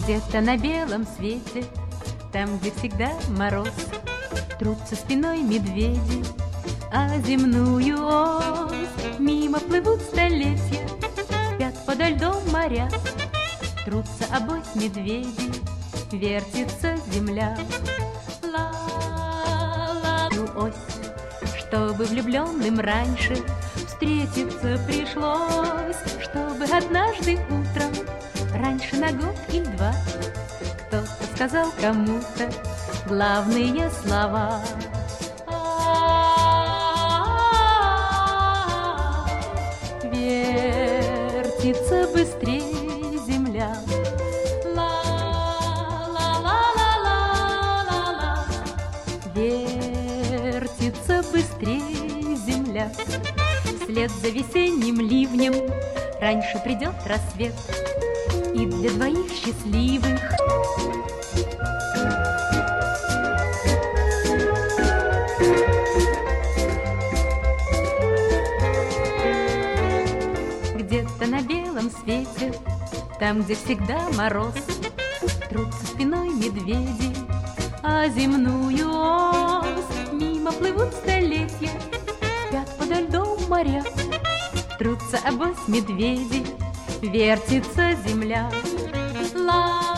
Где-то на белом свете, там, где всегда мороз, трутся спиной медведи, а земную ось. Мимо плывут столетия, спят подо льдом моря, трутся обось медведи, вертится земля. Ла-ла-ла, ось, чтобы влюбленным раньше встретиться пришлось, чтобы однажды утром, раньше на год или два, кто-то сказал кому-то главные слова. Вертится быстрее земля. Ла-ла-ла-ла-ла-ла. Вертится быстрее земля. Вслед за весенним ливнем раньше придет рассвет, и для двоих счастливых где-то на белом свете, там, где всегда мороз, трутся спиной медведи, а земную ось. Мимо плывут столетия, спят подо льдом моря, трутся обось медведи, вертится земля. Ла